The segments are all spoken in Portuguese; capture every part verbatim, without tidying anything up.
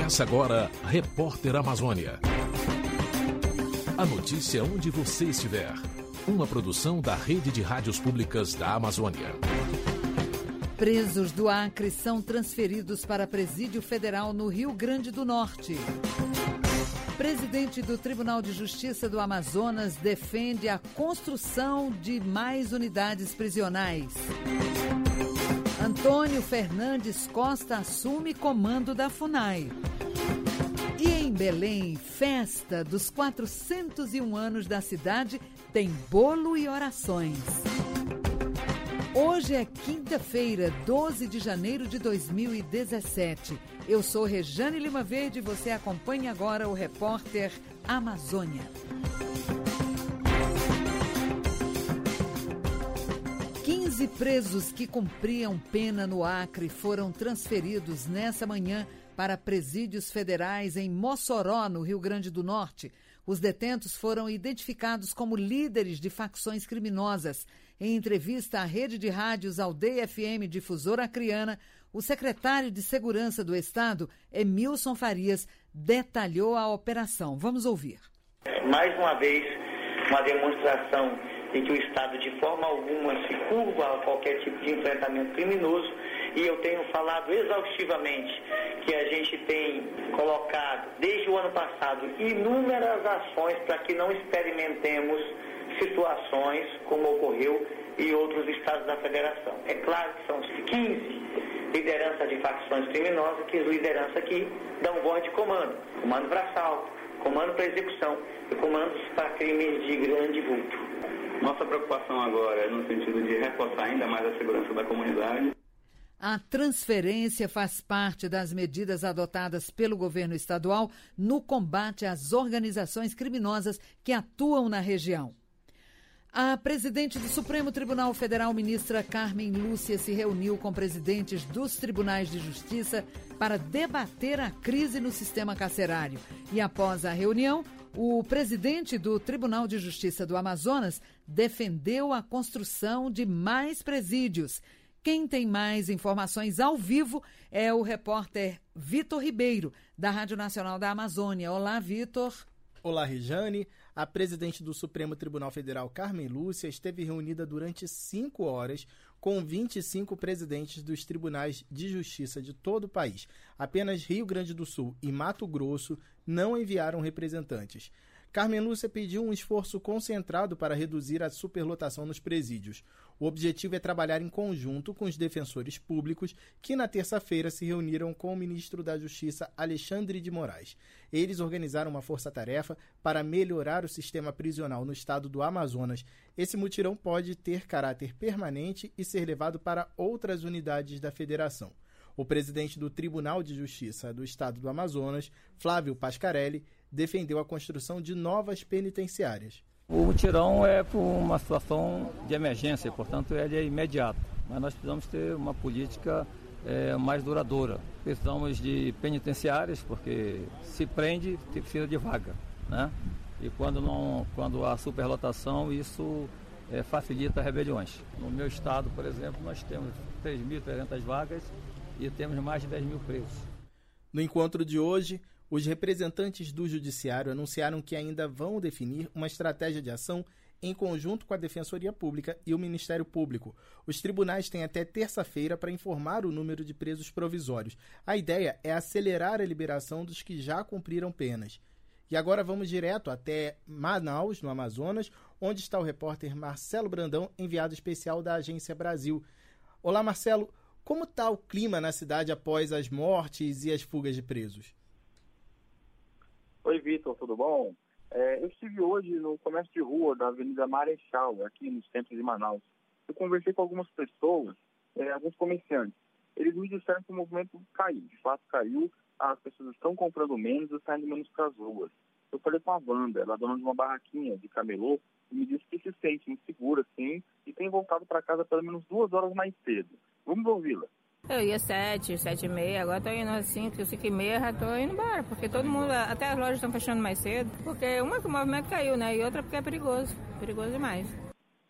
Começa agora, Repórter Amazônia. A notícia onde você estiver. Uma produção da Rede de Rádios Públicas da Amazônia. Presos do Acre são transferidos para presídio federal no Rio Grande do Norte. Presidente do Tribunal de Justiça do Amazonas defende a construção de mais unidades prisionais. Antônio Fernandes Costa assume comando da FUNAI. E em Belém, festa dos quatrocentos e um anos da cidade tem bolo e orações. Hoje é quinta-feira, doze de janeiro de dois mil e dezessete. Eu sou Rejane Lima Verde e você acompanha agora o Repórter Amazônia. quinze presos que cumpriam pena no Acre foram transferidos nessa manhã para presídios federais em Mossoró, no Rio Grande do Norte. Os detentos foram identificados como líderes de facções criminosas. Em entrevista à rede de rádios Aldeia F M Difusora Acreana, o secretário de Segurança do Estado, Emilson Farias, detalhou a operação. Vamos ouvir. Mais uma vez, uma demonstração de que o Estado de forma alguma se curva a qualquer tipo de enfrentamento criminoso, e eu tenho falado exaustivamente que a gente tem colocado, desde o ano passado, inúmeras ações para que não experimentemos situações como ocorreu em outros estados da federação. É claro que são quinze lideranças de facções criminosas, que liderança aqui dão voz de comando, comando para assalto, comando para execução e comandos para crimes de grande vulto. Nossa preocupação agora é no sentido de reforçar ainda mais a segurança da comunidade. A transferência faz parte das medidas adotadas pelo governo estadual no combate às organizações criminosas que atuam na região. A presidente do Supremo Tribunal Federal, ministra Carmen Lúcia, se reuniu com presidentes dos tribunais de justiça para debater a crise no sistema carcerário. E após a reunião, o presidente do Tribunal de Justiça do Amazonas defendeu a construção de mais presídios. Quem tem mais informações ao vivo é o repórter Vitor Ribeiro, da Rádio Nacional da Amazônia. Olá, Vitor. Olá, Rejane. A presidente do Supremo Tribunal Federal, Carmen Lúcia, esteve reunida durante cinco horas com vinte e cinco presidentes dos tribunais de justiça de todo o país. Apenas Rio Grande do Sul e Mato Grosso não enviaram representantes. Carmen Lúcia pediu um esforço concentrado para reduzir a superlotação nos presídios. O objetivo é trabalhar em conjunto com os defensores públicos, que na terça-feira se reuniram com o ministro da Justiça, Alexandre de Moraes. Eles organizaram uma força-tarefa para melhorar o sistema prisional no estado do Amazonas. Esse mutirão pode ter caráter permanente e ser levado para outras unidades da federação. O presidente do Tribunal de Justiça do Estado do Amazonas, Flávio Pascarelli, defendeu a construção de novas penitenciárias. O mutirão é por uma situação de emergência, portanto ele é imediato, mas nós precisamos ter uma política é, mais duradoura. Precisamos de penitenciárias, porque se prende, precisa de vaga, né? E quando, não, quando há superlotação, isso é, facilita rebeliões. No meu estado, por exemplo, nós temos três mil e trezentas vagas e temos mais de dez mil presos. No encontro de hoje, os representantes do Judiciário anunciaram que ainda vão definir uma estratégia de ação em conjunto com a Defensoria Pública e o Ministério Público. Os tribunais têm até terça-feira para informar o número de presos provisórios. A ideia é acelerar a liberação dos que já cumpriram penas. E agora vamos direto até Manaus, no Amazonas, onde está o repórter Marcelo Brandão, enviado especial da Agência Brasil. Olá, Marcelo. Como está o clima na cidade após as mortes e as fugas de presos? Oi, Vitor, tudo bom? É, eu estive hoje no comércio de rua da Avenida Marechal, aqui no centro de Manaus. Eu conversei com algumas pessoas, é, alguns comerciantes. Eles me disseram que o movimento caiu, de fato caiu, as pessoas estão comprando menos e saindo menos para as ruas. Eu falei com a Wanda, ela é dona de uma barraquinha de camelô, e me disse que se sente insegura, sim, e tem voltado para casa pelo menos duas horas mais cedo. Vamos ouvi-la. Eu ia sete, sete e meia, agora tô indo às cinco, cinco e meia, já tô indo embora, porque todo mundo, até as lojas estão fechando mais cedo, porque uma que o movimento caiu, né, e outra porque é perigoso, perigoso demais.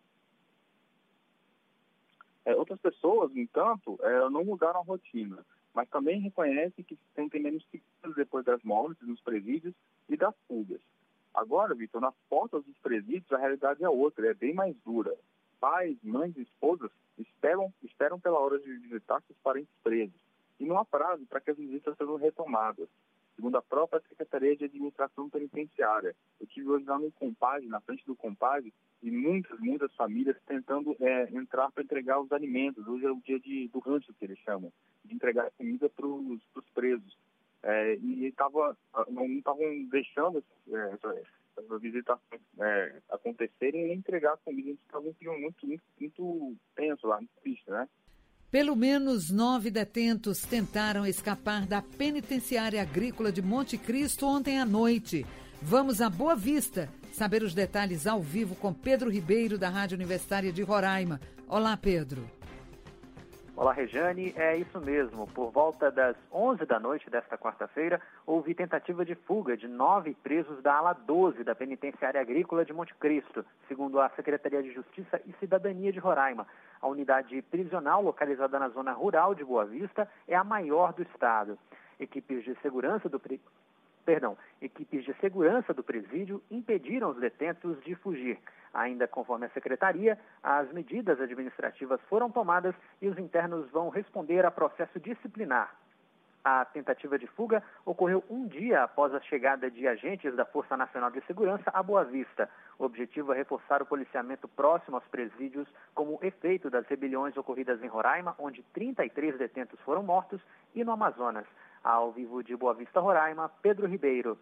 É, outras pessoas, no entanto, é, não mudaram a rotina. mas também reconhece que se sentem menos seguros depois das mortes nos presídios e das fugas. Agora, Vitor, nas portas dos presídios a realidade é outra, é bem mais dura. Pais, mães e esposas esperam, esperam pela hora de visitar seus parentes presos e não há prazo para que as visitas sejam retomadas. Segundo a própria Secretaria de Administração Penitenciária, eu estive hoje lá no Compage, na frente do Compage, e muitas, muitas famílias tentando é, entrar para entregar os alimentos. Hoje é o dia de, do rancho, que eles chamam, de entregar comida para os presos. É, e tava, não estavam deixando é, essas essa visitações é, acontecerem e nem entregar comida. Eles estavam muito, muito, muito tenso lá, muito triste, né? Pelo menos nove detentos tentaram escapar da penitenciária agrícola de Monte Cristo ontem à noite. Vamos a Boa Vista saber os detalhes ao vivo com Pedro Ribeiro, da Rádio Universitária de Roraima. Olá, Pedro. Olá, Rejane. É isso mesmo. Por volta das onze da noite desta quarta-feira, houve tentativa de fuga de nove presos da ala doze da Penitenciária Agrícola de Monte Cristo, segundo a Secretaria de Justiça e Cidadania de Roraima. A unidade prisional, localizada na zona rural de Boa Vista, é a maior do estado. Equipes de segurança do pre... Perdão, equipes de segurança do presídio impediram os detentos de fugir. Ainda conforme a Secretaria, as medidas administrativas foram tomadas e os internos vão responder a processo disciplinar. A tentativa de fuga ocorreu um dia após a chegada de agentes da Força Nacional de Segurança a Boa Vista. O objetivo é reforçar o policiamento próximo aos presídios como efeito das rebeliões ocorridas em Roraima, onde trinta e três detentos foram mortos, e no Amazonas. Ao vivo de Boa Vista, Roraima, Pedro Ribeiro.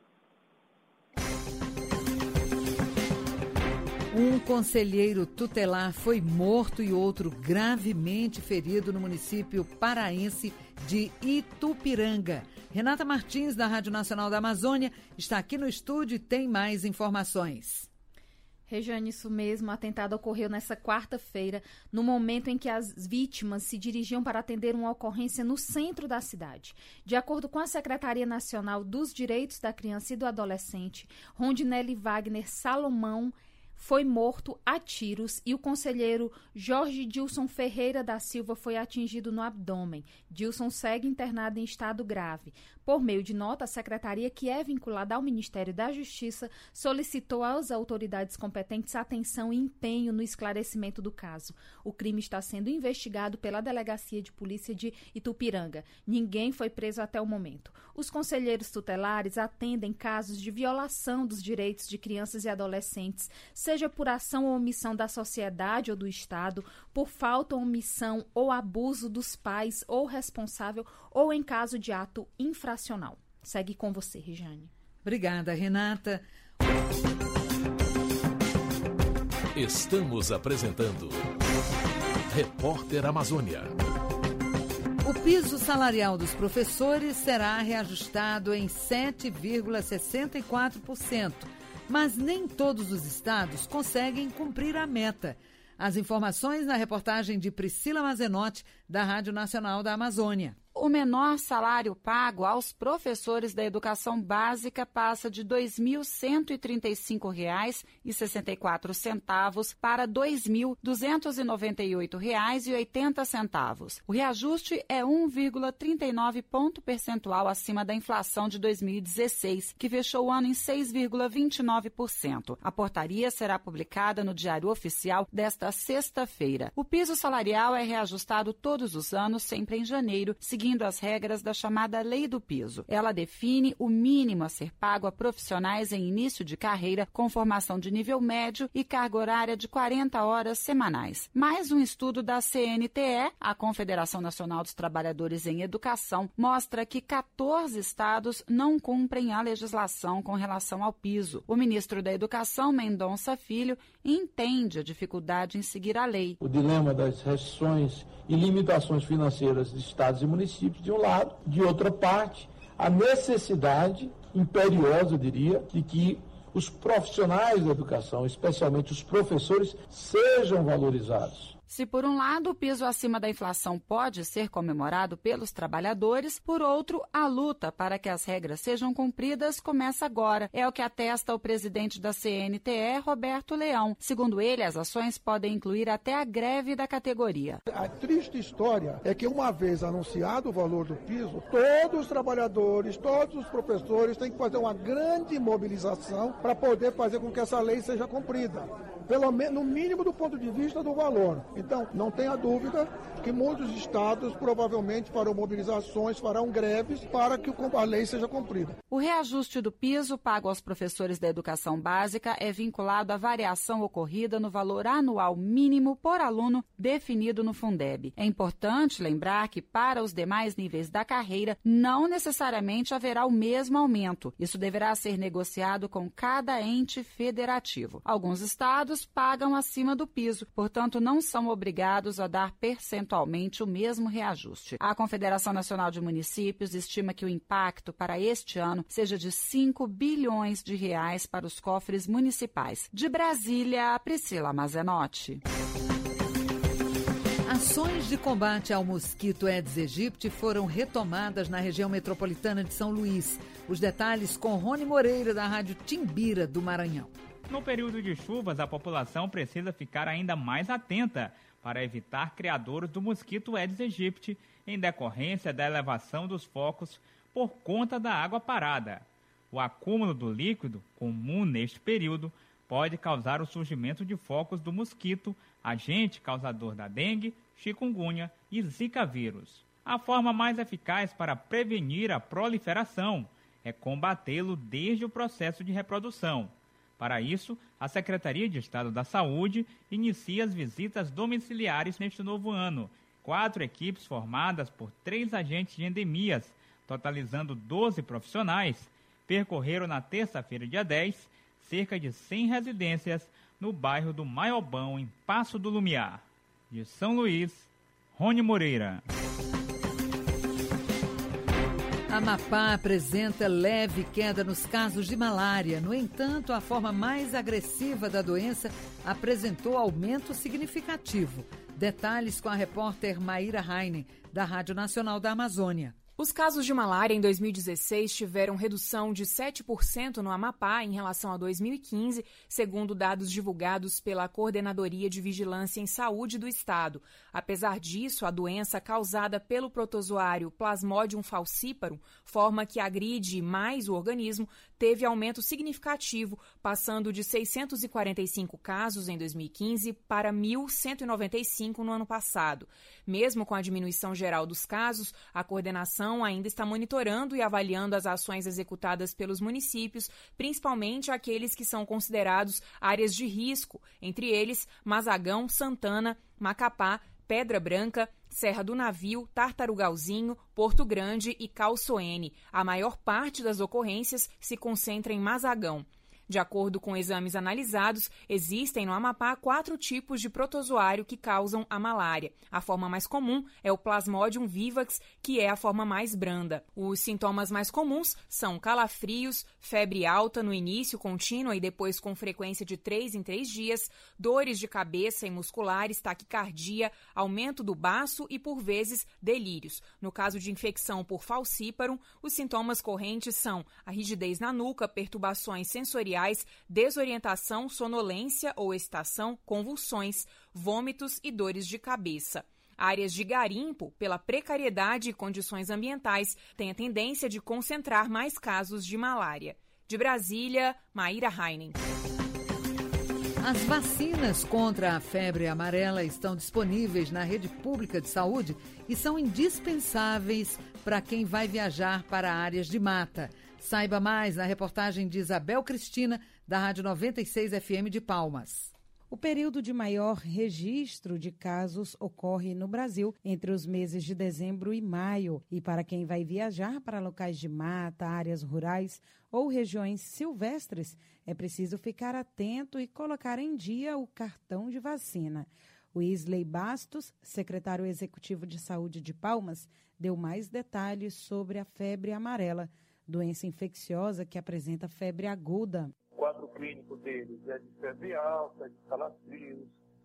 Um conselheiro tutelar foi morto e outro gravemente ferido no município paraense de Itupiranga. Renata Martins, da Rádio Nacional da Amazônia, está aqui no estúdio e tem mais informações. Rejane, isso mesmo, o atentado ocorreu nessa quarta-feira, no momento em que as vítimas se dirigiam para atender uma ocorrência no centro da cidade. De acordo com a Secretaria Nacional dos Direitos da Criança e do Adolescente, Rondinelli Wagner Salomão foi morto a tiros e o conselheiro Jorge Dilson Ferreira da Silva foi atingido no abdômen. Dilson segue internado em estado grave. Por meio de nota, a secretaria, que é vinculada ao Ministério da Justiça, solicitou às autoridades competentes atenção e empenho no esclarecimento do caso. O crime está sendo investigado pela Delegacia de Polícia de Itupiranga. Ninguém foi preso até o momento. Os conselheiros tutelares atendem casos de violação dos direitos de crianças e adolescentes, seja por ação ou omissão da sociedade ou do Estado, por falta ou omissão ou abuso dos pais ou responsável, ou em caso de ato infracional. Segue com você, Rejane. Obrigada, Renata. Estamos apresentando Repórter Amazônia. O piso salarial dos professores será reajustado em sete vírgula sessenta e quatro por cento, mas nem todos os estados conseguem cumprir a meta. As informações na reportagem de Priscila Mazenotti, da Rádio Nacional da Amazônia. O menor salário pago aos professores da educação básica passa de dois mil cento e trinta e cinco reais e sessenta e quatro centavos para dois mil duzentos e noventa e oito reais e oitenta centavos. O reajuste é um vírgula trinta e nove ponto percentual acima da inflação de dois mil e dezesseis, que fechou o ano em seis vírgula vinte e nove por cento. A portaria será publicada no Diário Oficial desta sexta-feira. O piso salarial é reajustado todos os anos, sempre em janeiro, seguindo as regras da chamada Lei do Piso. Ela define o mínimo a ser pago a profissionais em início de carreira com formação de nível médio e carga horária de quarenta horas semanais. Mais um estudo da C N T E, a Confederação Nacional dos Trabalhadores em Educação, mostra que quatorze estados não cumprem a legislação com relação ao piso. O ministro da Educação, Mendonça Filho, entende a dificuldade em seguir a lei. O dilema das restrições e limitações financeiras de estados e municípios, de um lado, de outra parte, a necessidade imperiosa, eu diria, de que os profissionais da educação, especialmente os professores, sejam valorizados. Se por um lado o piso acima da inflação pode ser comemorado pelos trabalhadores, por outro, a luta para que as regras sejam cumpridas começa agora. É o que atesta o presidente da C N T E, Roberto Leão. Segundo ele, as ações podem incluir até a greve da categoria. A triste história é que, uma vez anunciado o valor do piso, todos os trabalhadores, todos os professores têm que fazer uma grande mobilização para poder fazer com que essa lei seja cumprida. Pelo menos, no mínimo do ponto de vista do valor. Então, não tenha dúvida que muitos estados provavelmente farão mobilizações, farão greves para que a lei seja cumprida. O reajuste do piso pago aos professores da educação básica é vinculado à variação ocorrida no valor anual mínimo por aluno definido no Fundeb. É importante lembrar que, para os demais níveis da carreira, não necessariamente haverá o mesmo aumento. Isso deverá ser negociado com cada ente federativo. Alguns estados pagam acima do piso, portanto, não são obrigados a dar percentualmente o mesmo reajuste. A Confederação Nacional de Municípios estima que o impacto para este ano seja de cinco bilhões de reais para os cofres municipais. De Brasília, Priscila Mazenotti. Ações de combate ao mosquito Aedes aegypti foram retomadas na região metropolitana de São Luís. Os detalhes com Rony Moreira, da Rádio Timbira, do Maranhão. No período de chuvas, a população precisa ficar ainda mais atenta para evitar criadouros do mosquito Aedes aegypti em decorrência da elevação dos focos por conta da água parada. O acúmulo do líquido, comum neste período, pode causar o surgimento de focos do mosquito, agente causador da dengue, chikungunya e zika vírus. A forma mais eficaz para prevenir a proliferação é combatê-lo desde o processo de reprodução. Para isso, a Secretaria de Estado da Saúde inicia as visitas domiciliares neste novo ano. Quatro equipes formadas por três agentes de endemias, totalizando doze profissionais, percorreram na terça-feira, dia dez, cerca de cem residências no bairro do Maiobão, em Passo do Lumiar. De São Luís, Rony Moreira. Amapá apresenta leve queda nos casos de malária. No entanto, a forma mais agressiva da doença apresentou aumento significativo. Detalhes com a repórter Maíra Heine, da Rádio Nacional da Amazônia. Os casos de malária em dois mil e dezesseis tiveram redução de sete por cento no Amapá em relação a dois mil e quinze, segundo dados divulgados pela Coordenadoria de Vigilância em Saúde do Estado. Apesar disso, a doença causada pelo protozoário Plasmodium falciparum, forma que agride mais o organismo, teve aumento significativo, passando de seiscentos e quarenta e cinco casos em dois mil e quinze para mil cento e noventa e cinco no ano passado. Mesmo com a diminuição geral dos casos, a coordenação ainda está monitorando e avaliando as ações executadas pelos municípios, principalmente aqueles que são considerados áreas de risco, entre eles Mazagão, Santana, Macapá, Pedra Branca, Serra do Navio, Tartarugalzinho, Porto Grande e Calçoene. A maior parte das ocorrências se concentra em Mazagão. De acordo com exames analisados, existem no Amapá quatro tipos de protozoário que causam a malária. A forma mais comum é o Plasmodium vivax, que é a forma mais branda. Os sintomas mais comuns são calafrios, febre alta no início contínua e depois com frequência de três em três dias, dores de cabeça e musculares, taquicardia, aumento do baço e, por vezes, delírios. No caso de infecção por falciparum, os sintomas correntes são a rigidez na nuca, perturbações sensoriais, desorientação, sonolência ou excitação, convulsões, vômitos e dores de cabeça. Áreas de garimpo, pela precariedade e condições ambientais, têm a tendência de concentrar mais casos de malária. De Brasília, Maíra Heinen. As vacinas contra a febre amarela estão disponíveis na rede pública de saúde e são indispensáveis para quem vai viajar para áreas de mata. Saiba mais na reportagem de Isabel Cristina, da Rádio noventa e seis F M de Palmas. O período de maior registro de casos ocorre no Brasil entre os meses de dezembro e maio. E para quem vai viajar para locais de mata, áreas rurais ou regiões silvestres, é preciso ficar atento e colocar em dia o cartão de vacina. O Isley Bastos, secretário executivo de saúde de Palmas, deu mais detalhes sobre a febre amarela, doença infecciosa que apresenta febre aguda. O quadro clínico deles é de febre alta, de calafrios, de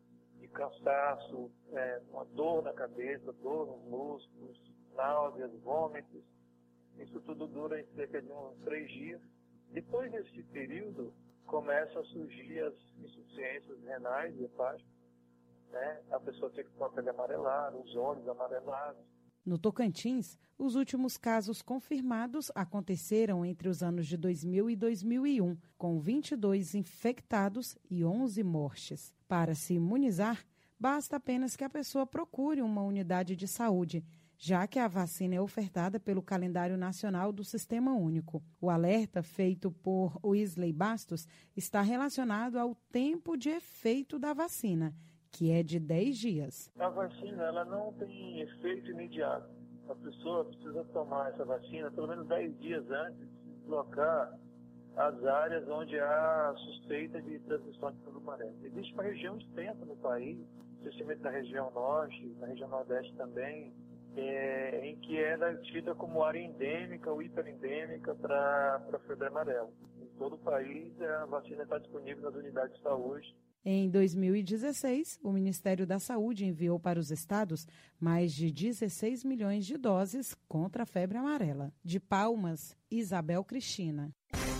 de cansaço, é, uma dor na cabeça, dor nos músculos, náuseas, vômitos. Isso tudo dura em cerca de uns três dias. Depois desse período, começam a surgir as insuficiências renais e hepáticas, né? A pessoa fica com a pele amarelada, os olhos amarelados. No Tocantins, os últimos casos confirmados aconteceram entre os anos de dois mil e dois mil e um, com vinte e dois infectados e onze mortes. Para se imunizar, basta apenas que a pessoa procure uma unidade de saúde, já que a vacina é ofertada pelo calendário nacional do Sistema Único. O alerta feito por Wesley Bastos está relacionado ao tempo de efeito da vacina, que é de dez dias. A vacina ela não tem efeito imediato. A pessoa precisa tomar essa vacina pelo menos dez dias antes de se deslocar às áreas onde há suspeita de transmissão de febre amarela. Existe uma região extensa no país, especialmente na região norte, na região nordeste também, é, em que é tida como área endêmica ou hiperendêmica para a febre amarela. Em todo o país, a vacina está disponível nas unidades de saúde. Em dois mil e dezesseis, o Ministério da Saúde enviou para os estados mais de dezesseis milhões de doses contra a febre amarela. De Palmas, Isabel Cristina.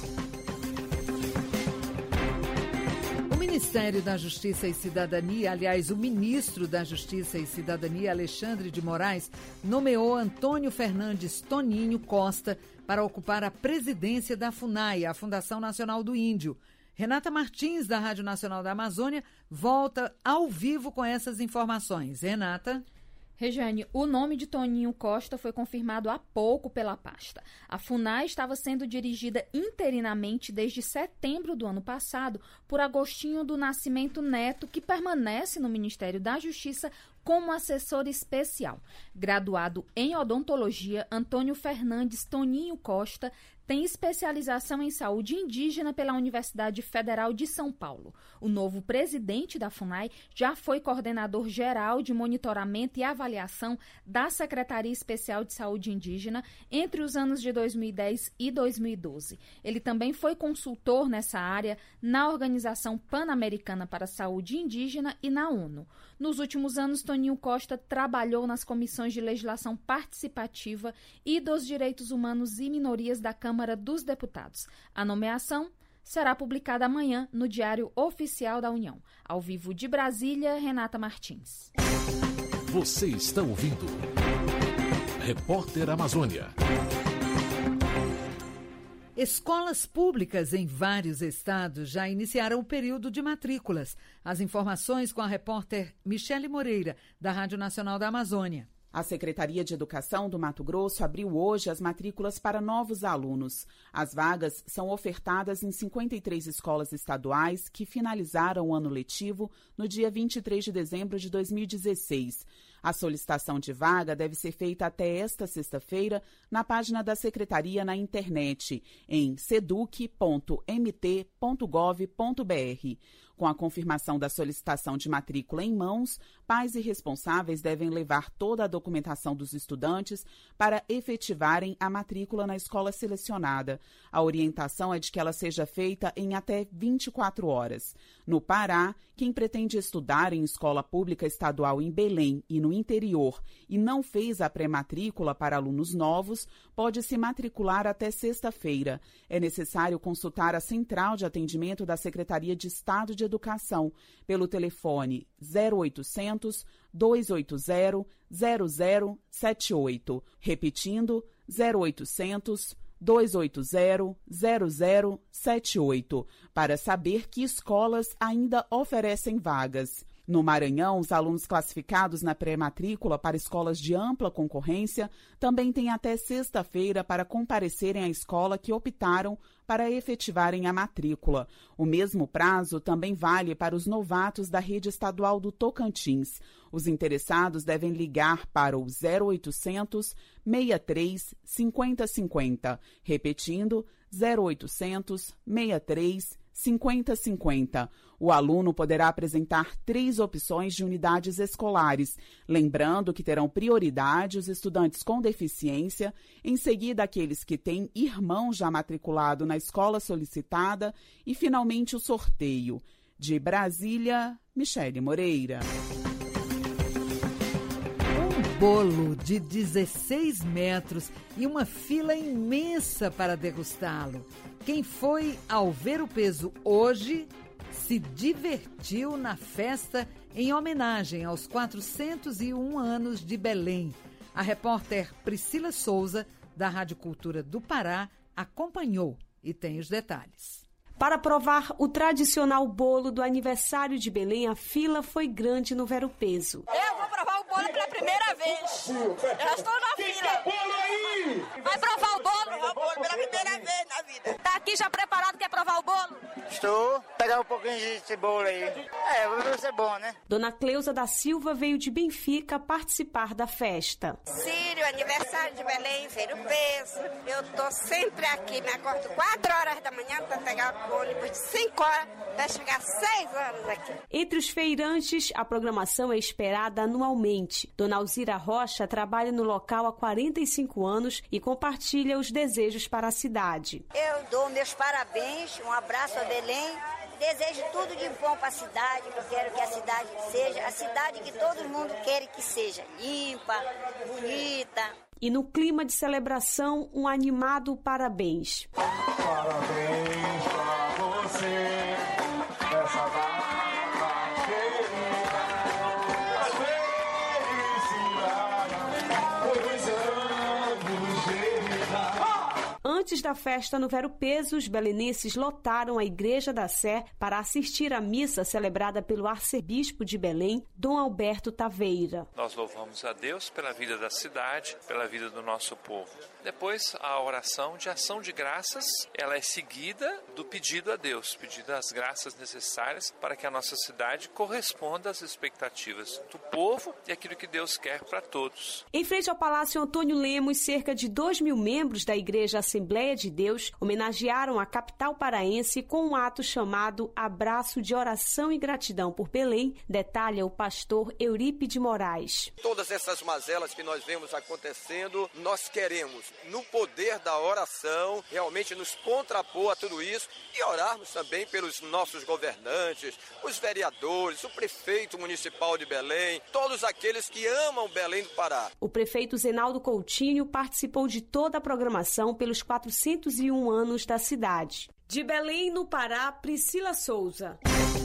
O Ministério da Justiça e Cidadania, aliás, o ministro da Justiça e Cidadania, Alexandre de Moraes, nomeou Antônio Fernandes Toninho Costa para ocupar a presidência da FUNAI, a Fundação Nacional do Índio. Renata Martins, da Rádio Nacional da Amazônia, volta ao vivo com essas informações. Renata? Regiane, o nome de Toninho Costa foi confirmado há pouco pela pasta. A FUNAI estava sendo dirigida interinamente desde setembro do ano passado por Agostinho do Nascimento Neto, que permanece no Ministério da Justiça como assessor especial. Graduado em odontologia, Antônio Fernandes Toninho Costa tem especialização em saúde indígena pela Universidade Federal de São Paulo. O novo presidente da FUNAI já foi coordenador geral de monitoramento e avaliação da Secretaria Especial de Saúde Indígena entre os anos de dois mil e dez e dois mil e doze. Ele também foi consultor nessa área na Organização Pan-Americana para a Saúde Indígena e na ONU. Nos últimos anos, Toninho Costa trabalhou nas comissões de legislação participativa e dos direitos humanos e minorias da Câmara dos Deputados. A nomeação será publicada amanhã no Diário Oficial da União. Ao vivo de Brasília, Renata Martins. Você está ouvindo Repórter Amazônia. Escolas públicas em vários estados já iniciaram o período de matrículas. As informações com a repórter Michele Moreira, da Rádio Nacional da Amazônia. A Secretaria de Educação do Mato Grosso abriu hoje as matrículas para novos alunos. As vagas são ofertadas em cinquenta e três escolas estaduais que finalizaram o ano letivo no dia vinte e três de dezembro de dois mil e dezesseis. A solicitação de vaga deve ser feita até esta sexta-feira na página da Secretaria na internet, em seduc ponto m t ponto gov ponto b r. Com a confirmação da solicitação de matrícula em mãos, pais e responsáveis devem levar toda a documentação dos estudantes para efetivarem a matrícula na escola selecionada. A orientação é de que ela seja feita em até vinte e quatro horas. No Pará, quem pretende estudar em escola pública estadual em Belém e no interior e não fez a pré-matrícula para alunos novos, pode se matricular até sexta-feira. É necessário consultar a Central de Atendimento da Secretaria de Estado de Educação pelo telefone zero oitocentos, dois oito zero, zero zero sete oito. Repetindo, zero oitocentos, dois oito zero, zero zero sete oito, para saber que escolas ainda oferecem vagas. No Maranhão, os alunos classificados na pré-matrícula para escolas de ampla concorrência também têm até sexta-feira para comparecerem à escola que optaram para efetivarem a matrícula. O mesmo prazo também vale para os novatos da rede estadual do Tocantins. Os interessados devem ligar para o zero oitocentos, seis três, cinco zero cinco zero. Repetindo, zero oitocentos, seis três, cinco zero cinco zero. O aluno poderá apresentar três opções de unidades escolares, lembrando que terão prioridade os estudantes com deficiência, em seguida aqueles que têm irmão já matriculado na escola solicitada e, finalmente, o sorteio. De Brasília, Michele Moreira. Um bolo de dezesseis metros e uma fila imensa para degustá-lo. Quem foi ao Ver o Peso hoje se divertiu na festa em homenagem aos quatrocentos e um anos de Belém. A repórter Priscila Souza, da Rádio Cultura do Pará, acompanhou e tem os detalhes. Para provar o tradicional bolo do aniversário de Belém, a fila foi grande no Ver o Peso. Eu vou provar o bolo pela primeira vez. Eu já estou na fila. Vai provar o bolo? Provar o bolo pela primeira vez na vida. Tá aqui já preparado, quer provar o bolo? Estou. Pegar um pouquinho desse bolo aí. É, vai ser bom, né? Dona Cleusa da Silva veio de Benfica participar da festa. Sírio, aniversário de Belém, Ver o Peso. Eu tô sempre aqui, me acordo quatro horas da manhã para pegar o ônibus de cinco horas para chegar seis horas aqui. Entre os feirantes, a programação é esperada anualmente. Dona Alzira Rocha trabalha no local há quarenta e cinco anos e compartilha os desejos para a cidade. Eu dou meus parabéns, um abraço a Belém. Desejo tudo de bom para a cidade, que eu quero que a cidade seja a cidade que todo mundo quer que seja, limpa, bonita. E no clima de celebração, um animado parabéns. Parabéns para você, essa data querida, felicidade, muitos anos de vida. Antes da festa no Ver o Peso, os belenenses lotaram a Igreja da Sé para assistir à missa celebrada pelo arcebispo de Belém, Dom Alberto Taveira. Nós louvamos a Deus pela vida da cidade, pela vida do nosso povo. Depois, a oração de ação de graças, ela é seguida do pedido a Deus, pedido as graças necessárias para que a nossa cidade corresponda às expectativas do povo e aquilo que Deus quer para todos. Em frente ao Palácio Antônio Lemos, cerca de dois mil membros da Igreja Assembleia de Deus homenagearam a capital paraense com um ato chamado Abraço de Oração e Gratidão por Belém, detalha o pastor Eurípide Moraes. Todas essas mazelas que nós vemos acontecendo, nós queremos, no poder da oração, realmente nos contrapor a tudo isso e orarmos também pelos nossos governantes, os vereadores, o prefeito municipal de Belém, todos aqueles que amam Belém do Pará. O prefeito Zenaldo Coutinho participou de toda a programação pelos quatrocentos e um anos da cidade. De Belém, no Pará, Priscila Souza.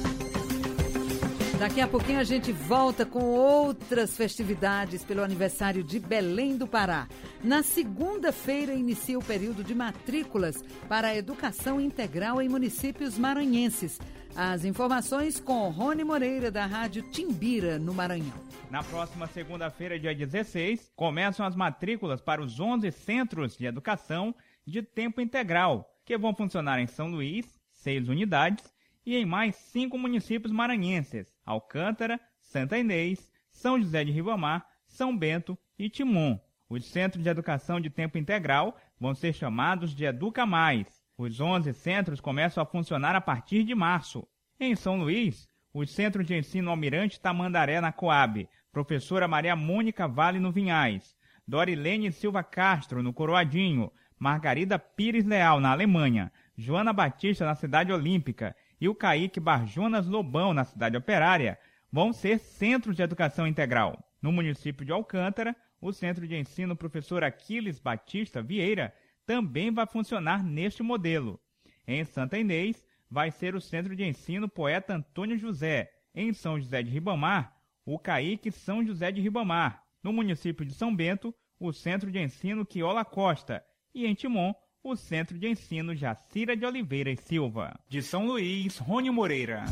Daqui a pouquinho a gente volta com outras festividades pelo aniversário de Belém do Pará. Na segunda-feira inicia o período de matrículas para a educação integral em municípios maranhenses. As informações com Rony Moreira, da Rádio Timbira, no Maranhão. Na próxima segunda-feira, dia dezesseis, começam as matrículas para os onze centros de educação de tempo integral, que vão funcionar em São Luís, seis unidades, e em mais cinco municípios maranhenses: Alcântara, Santa Inês, São José de Ribamar, São Bento e Timon. Os centros de educação de tempo integral vão ser chamados de Educa Mais. Os onze centros começam a funcionar a partir de março. Em São Luís, o Centro de Ensino Almirante Tamandaré, na Coab, Professora Maria Mônica Vale, no Vinhais, Dorilene Silva Castro, no Coroadinho, Margarida Pires Leal, na Alemanha, Joana Batista, na Cidade Olímpica, e o Caíque Barjonas Lobão, na Cidade Operária, vão ser centros de educação integral. No município de Alcântara, o Centro de Ensino Professor Aquiles Batista Vieira também vai funcionar neste modelo. Em Santa Inês, vai ser o Centro de Ensino Poeta Antônio José. Em São José de Ribamar, o Caíque São José de Ribamar. No município de São Bento, o Centro de Ensino Quiola Costa. E em Timon, o Centro de Ensino Jacira de Oliveira e Silva. De São Luís, Rony Moreira.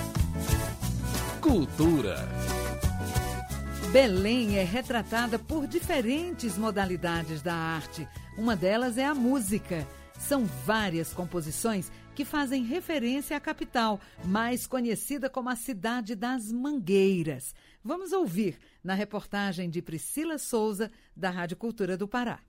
Cultura. Belém é retratada por diferentes modalidades da arte. Uma delas é a música. São várias composições que fazem referência à capital, mais conhecida como a Cidade das Mangueiras. Vamos ouvir na reportagem de Priscila Souza, da Rádio Cultura do Pará.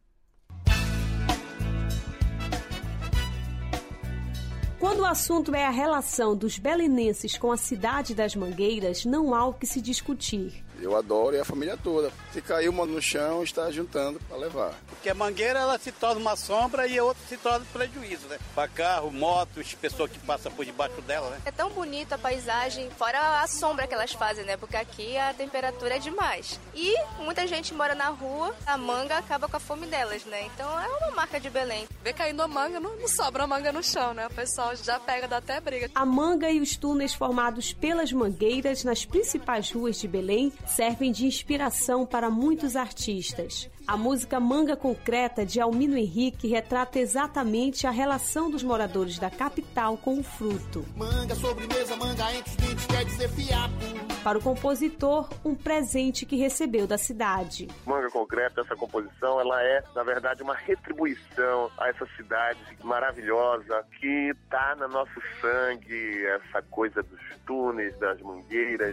Quando o assunto é a relação dos belenenses com a Cidade das Mangueiras, não há o que se discutir. Eu adoro e a família toda. Se cair uma no chão, está juntando para levar. Porque a mangueira ela se torna uma sombra e a outra se torna prejuízo, né? Para carro, motos, pessoas que passam por debaixo dela, né? É tão bonita a paisagem, fora a sombra que elas fazem, né? Porque aqui a temperatura é demais. E muita gente mora na rua, a manga acaba com a fome delas, né? Então é uma marca de Belém. Vê caindo a manga, não, não sobra manga no chão, né? O pessoal já pega, dá até briga. A manga e os túneis formados pelas mangueiras nas principais ruas de Belém servem de inspiração para muitos artistas. A música Manga Concreta, de Almino Henrique, retrata exatamente a relação dos moradores da capital com o fruto. Manga, sobremesa, manga entre os dentes, quer dizer fiapo. Para o compositor, um presente que recebeu da cidade. Manga Concreta, essa composição, ela é, na verdade, uma retribuição a essa cidade maravilhosa que está no nosso sangue, essa coisa dos túneis, das mangueiras.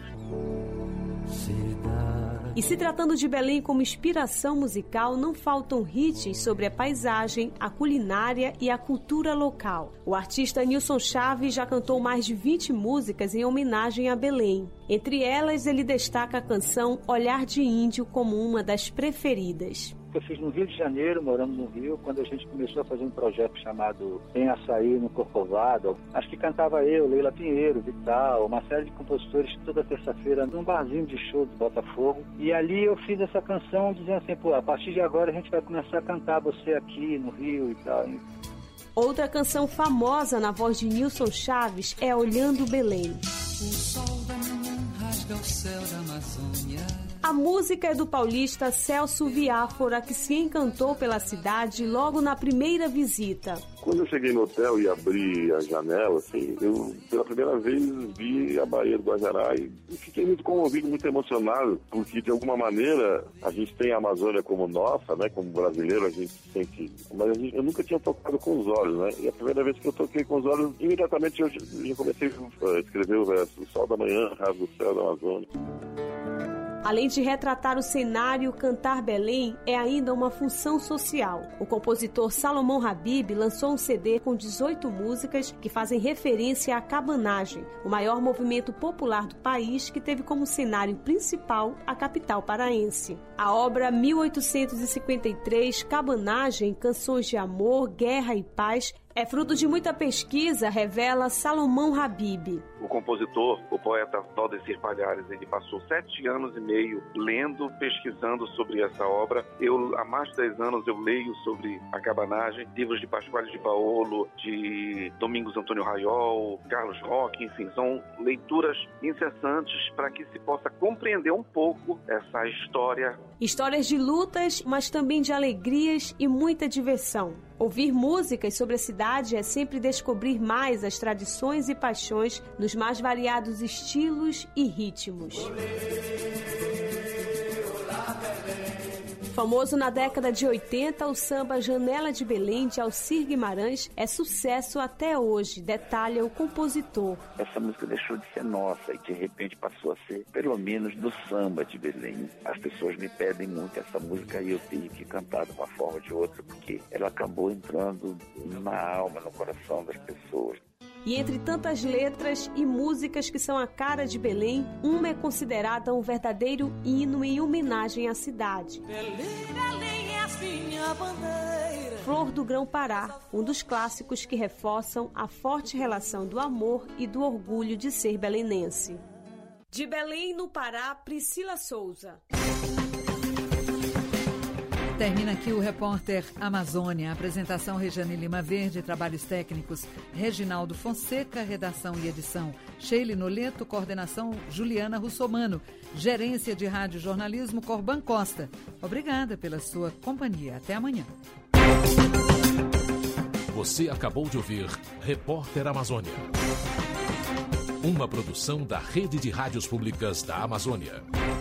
E se tratando de Belém como inspiração musical, não faltam hits sobre a paisagem, a culinária e a cultura local. O artista Nilson Chaves já cantou mais de vinte músicas em homenagem a Belém. Entre elas, ele destaca a canção Olhar de Índio como uma das preferidas. Eu fiz no Rio de Janeiro, morando no Rio, quando a gente começou a fazer um projeto chamado Tem Açaí no Corcovado. Acho que cantava eu, Leila Pinheiro, Vital, uma série de compositores toda terça-feira num barzinho de show de Botafogo. E ali eu fiz essa canção dizendo assim, pô, a partir de agora a gente vai começar a cantar você aqui no Rio e tal. Outra canção famosa na voz de Nilson Chaves é Olhando Belém. O sol da manhã rasga o céu da Amazônia. A música é do paulista Celso Viáfora, que se encantou pela cidade logo na primeira visita. Quando eu cheguei no hotel e abri a janela, assim, eu pela primeira vez vi a Baía do Guajará e fiquei muito comovido, muito emocionado, porque de alguma maneira a gente tem a Amazônia como nossa, né? Como brasileiro a gente sente, mas a gente, eu nunca tinha tocado com os olhos, né? E a primeira vez que eu toquei com os olhos, imediatamente eu, eu comecei a escrever o verso: o sol da manhã rasga o céu da Amazônia. Além de retratar o cenário, cantar Belém é ainda uma função social. O compositor Salomão Habib lançou um C D com dezoito músicas que fazem referência à cabanagem, o maior movimento popular do país que teve como cenário principal a capital paraense. A obra mil oitocentos e cinquenta e três, Cabanagem, Canções de Amor, Guerra e Paz, é fruto de muita pesquisa, revela Salomão Habib. O compositor, o poeta Valdecir Palhares, ele passou sete anos e meio lendo, pesquisando sobre essa obra. Eu, há mais de dez anos, eu leio sobre a cabanagem, livros de Pasquale de Paolo, de Domingos Antônio Raiol, Carlos Roque, enfim, são leituras incessantes para que se possa compreender um pouco essa história. Histórias de lutas, mas também de alegrias e muita diversão. Ouvir músicas sobre a cidade é sempre descobrir mais as tradições e paixões nos mais variados estilos e ritmos. Famoso na década de oitenta, o samba Janela de Belém, de Alcir Guimarães, é sucesso até hoje, detalha o compositor. Essa música deixou de ser nossa e de repente passou a ser, pelo menos, do samba de Belém. As pessoas me pedem muito essa música e eu tenho que cantar de uma forma ou de outra, porque ela acabou entrando na alma, no coração das pessoas. E entre tantas letras e músicas que são a cara de Belém, uma é considerada um verdadeiro hino em homenagem à cidade. Belém, Belém é a minha bandeira. Flor do Grão-Pará, um dos clássicos que reforçam a forte relação do amor e do orgulho de ser belenense. De Belém, no Pará, Priscila Souza. Termina aqui o Repórter Amazônia. Apresentação Regiane Lima Verde, trabalhos técnicos Reginaldo Fonseca, redação e edição Sheila Noleto, coordenação Juliana Russomano, gerência de rádio jornalismo Corban Costa. Obrigada pela sua companhia. Até amanhã. Você acabou de ouvir Repórter Amazônia. Uma produção da Rede de Rádios Públicas da Amazônia.